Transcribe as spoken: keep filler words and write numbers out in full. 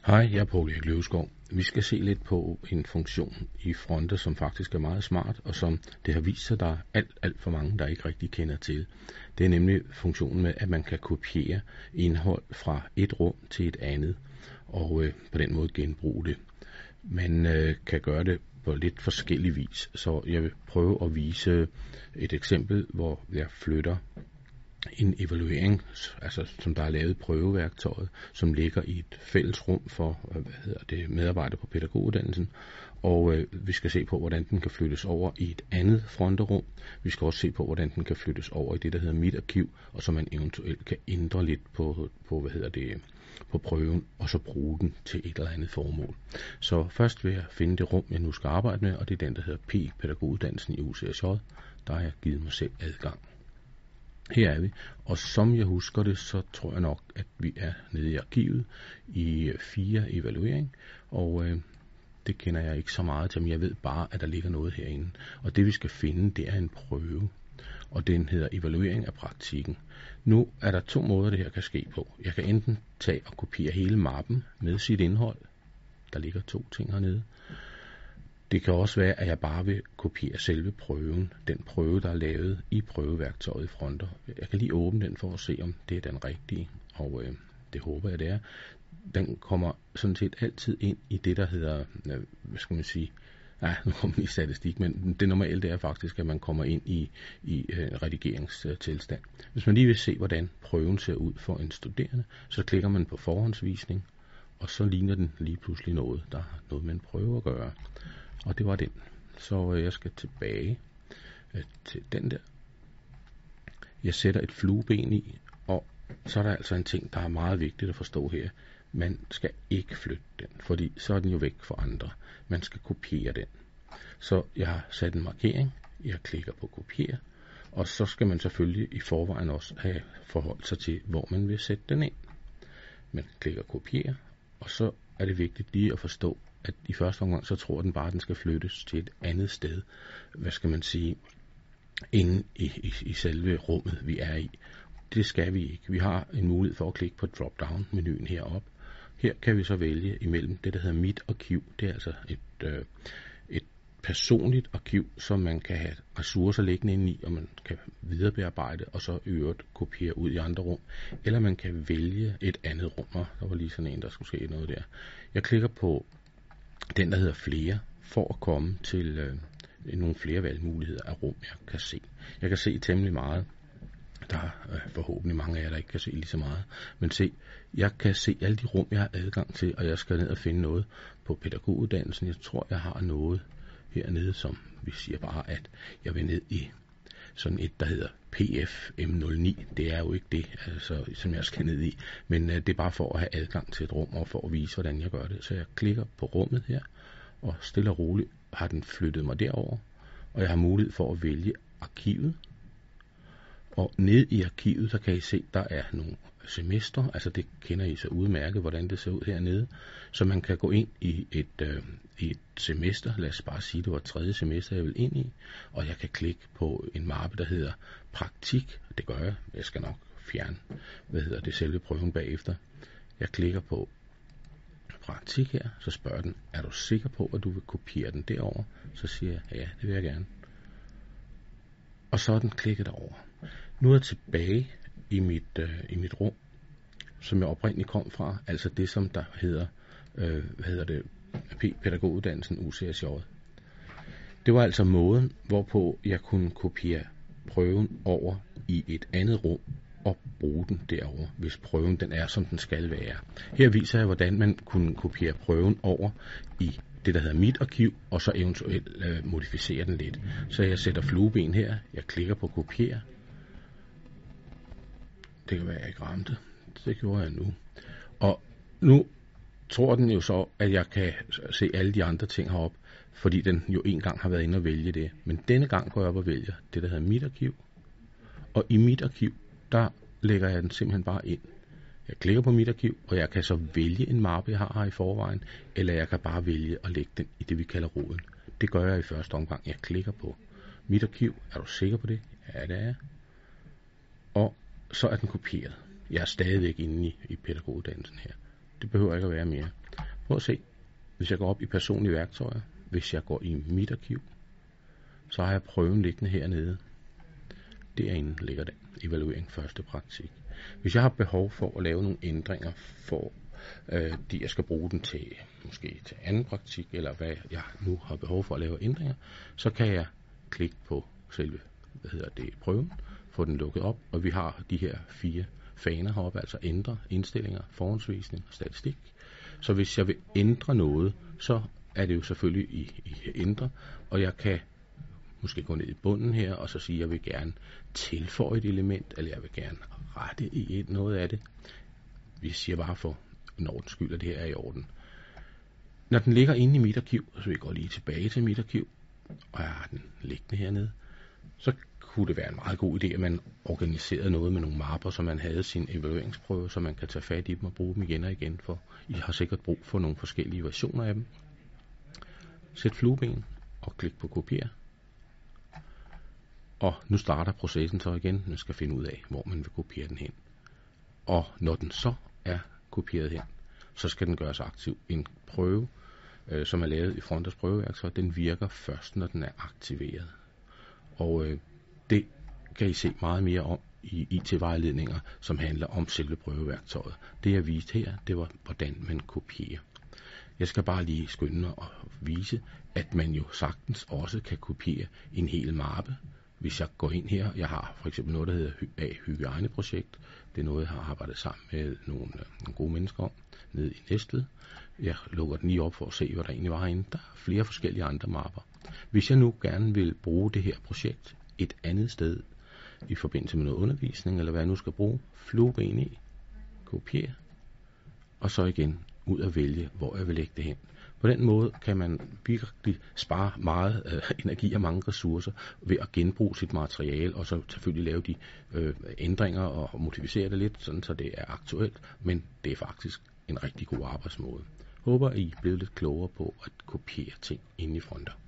Hej, jeg er Poul Erik Løveskov. Vi skal se lidt på en funktion i Fronter, som faktisk er meget smart, og som det har vist sig, der er alt, alt for mange, der ikke rigtig kender til. Det er nemlig funktionen med, at man kan kopiere indhold fra et rum til et andet, og øh, på den måde genbruge det. Man øh, kan gøre det på lidt forskellig vis, så jeg vil prøve at vise et eksempel, hvor jeg flytter en evaluering, altså som der er lavet prøveværktøjet, som ligger i et fælles rum for hvad hedder det, medarbejdere på pædagoguddannelsen, og øh, vi skal se på, hvordan den kan flyttes over i et andet fronterum. Vi skal også se på, hvordan den kan flyttes over i det, der hedder mit arkiv, og så man eventuelt kan ændre lidt på, på hvad hedder det, på prøven, og så bruge den til et eller andet formål. Så først vil jeg finde det rum, jeg nu skal arbejde med, og det er den, der hedder P, pædagoguddannelsen i U C S J. Der har jeg givet mig selv adgang. Her er vi, og som jeg husker det, så tror jeg nok, at vi er nede i arkivet i fire evaluering, og øh, det kender jeg ikke så meget til, men jeg ved bare, at der ligger noget herinde. Og det vi skal finde, det er en prøve, og den hedder evaluering af praktikken. Nu er der to måder, det her kan ske på. Jeg kan enten tage og kopiere hele mappen med sit indhold. Der ligger to ting hernede. Det kan også være, at jeg bare vil kopiere selve prøven, den prøve, der er lavet i prøveværktøjet i Fronter. Jeg kan lige åbne den for at se, om det er den rigtige, og øh, det håber jeg, det er. Den kommer sådan set altid ind i det, der hedder, øh, hvad skal man sige, nej, nu kommer vi i statistik, men det normale det er faktisk, at man kommer ind i, i øh, redigeringstilstand. Hvis man lige vil se, hvordan prøven ser ud for en studerende, så klikker man på forhåndsvisning, og så ligner den lige pludselig noget, der har noget med en prøve at gøre. Og det var den. Så jeg skal tilbage øh, til den der. Jeg sætter et flueben i, og så er der altså en ting, der er meget vigtigt at forstå her. Man skal ikke flytte den, fordi så er den jo væk for andre. Man skal kopiere den. Så jeg har sat en markering. Jeg klikker på kopiere. Og så skal man selvfølgelig i forvejen også have forholdt sig til, hvor man vil sætte den ind. Man klikker kopiere, og så er det vigtigt lige at forstå, at i første omgang, så tror den bare, at den skal flyttes til et andet sted, hvad skal man sige, inde i, i, i selve rummet, vi er i. Det skal vi ikke. Vi har en mulighed for at klikke på drop-down-menuen heroppe. Her kan vi så vælge imellem det, der hedder mit arkiv. Det er altså et, øh, et personligt arkiv, som man kan have ressourcer liggende inde i, og man kan viderebearbejde, og så øvrigt kopiere ud i andre rum. Eller man kan vælge et andet rum, og der var lige sådan en, der skulle ske noget der. Jeg klikker på den, der hedder flere, for at komme til øh, nogle flere valgmuligheder af rum, jeg kan se. Jeg kan se temmelig meget. Der er øh, forhåbentlig mange af jer, der ikke kan se lige så meget. Men se, jeg kan se alle de rum, jeg har adgang til, og jeg skal ned og finde noget på pædagoguddannelsen. Jeg tror, jeg har noget hernede, som vi siger bare, at jeg vil ned i sådan et, der hedder P F M nul ni. Det er jo ikke det, altså, som jeg skal ned i, men øh, det er bare for at have adgang til et rum, og for at vise, hvordan jeg gør det. Så jeg klikker på rummet her, og stille og roligt har den flyttet mig derover, og jeg har mulighed for at vælge arkivet. Og ned i arkivet, der kan I se, der er nogle semester, altså det kender I så udmærket, hvordan det ser ud hernede. Så man kan gå ind i et, øh, i et semester, lad os bare sige, det var tredje semester, jeg vil ind i, og jeg kan klikke på en mappe, der hedder praktik. Det gør jeg, jeg skal nok fjerne, hvad hedder det, selve prøven bagefter. Jeg klikker på praktik her, så spørger den, er du sikker på, at du vil kopiere den derover? Så siger jeg, ja, det vil jeg gerne. Og så er den klikket over. Nu er jeg tilbage i mit, øh, i mit rum, som jeg oprindeligt kom fra, altså det, som der hedder, øh, hvad hedder det, P-pædagoguddannelsen U C S J. Det var altså måden, hvorpå jeg kunne kopiere prøven over i et andet rum og bruge den derovre, hvis prøven den er, som den skal være. Her viser jeg, hvordan man kunne kopiere prøven over i det, der hedder mit arkiv, og så eventuelt øh, modificere den lidt. Så jeg sætter flueben her, jeg klikker på kopiere. Det kan være, jeg ikke ramte. Det gjorde jeg nu. Og nu tror den jo så, at jeg kan se alle de andre ting heroppe, fordi den jo en gang har været inde og vælge det. Men denne gang går jeg op og vælger det, der hedder mit arkiv. Og i mit arkiv, der lægger jeg den simpelthen bare ind. Jeg klikker på mit arkiv, og jeg kan så vælge en mappe, jeg har her i forvejen, eller jeg kan bare vælge at lægge den i det, vi kalder roden. Det gør jeg i første omgang. Jeg klikker på mit arkiv. Er du sikker på det? Ja, det er jeg. Og så er den kopieret. Jeg er stadigvæk inde i, i pædagoguddannelsen her. Det behøver ikke at være mere. Prøv at se. Hvis jeg går op i personlige værktøjer, hvis jeg går i mit arkiv, så har jeg prøven liggende hernede. Derinde ligger den. Evaluering første praktik. Hvis jeg har behov for at lave nogle ændringer, for øh, de jeg skal bruge den til, måske til anden praktik, eller hvad jeg nu har behov for at lave ændringer, så kan jeg klikke på selve, hvad hedder det, prøven, få den lukket op, og vi har de her fire faner heroppe, altså ændre, indstillinger, forhåndsvisning og statistik. Så hvis jeg vil ændre noget, så er det jo selvfølgelig i, i ændre, og jeg kan måske gå ned i bunden her, og så sige, at jeg vil gerne tilføje et element, eller jeg vil gerne rette i et, noget af det. Vi siger bare for en ordens skyld, at det her er i orden. Når den ligger inde i mit arkiv, så vi går lige tilbage til mit arkiv, og jeg har den liggende hernede, så kunne det være en meget god idé, at man organiserede noget med nogle mapper, så man havde sin evalueringsprøve, så man kan tage fat i dem og bruge dem igen og igen, for I har sikkert brug for nogle forskellige versioner af dem. Sæt flueben og klik på kopier. Og nu starter processen så igen. Man skal finde ud af, hvor man vil kopiere den hen. Og når den så er kopieret hen, så skal den gøres aktiv. En prøve, øh, som er lavet i Frondas prøveværktøj, den virker først, når den er aktiveret. Og øh, det kan I se meget mere om i I T-vejledninger, som handler om selve prøveværktøjet. Det jeg viste her, det var, hvordan man kopierer. Jeg skal bare lige skynde mig at vise, at man jo sagtens også kan kopiere en hel mappe. Hvis jeg går ind her, jeg har for eksempel noget, der hedder A-hygiejneprojekt. Det er noget, jeg har arbejdet sammen med nogle, nogle gode mennesker om, nede i Næstved. Jeg lukker den lige op for at se, hvad der egentlig var herinde. Der er flere forskellige andre mapper. Hvis jeg nu gerne vil bruge det her projekt et andet sted, i forbindelse med noget undervisning, eller hvad jeg nu skal bruge, flueben i, kopiere, og så igen ud og vælge, hvor jeg vil lægge det hen. På den måde kan man virkelig spare meget øh, energi og mange ressourcer ved at genbruge sit materiale, og så selvfølgelig lave de øh, ændringer og modificere det lidt, sådan så det er aktuelt, men det er faktisk en rigtig god arbejdsmåde. Håber, I er blevet lidt klogere på at kopiere ting inde i Fronda.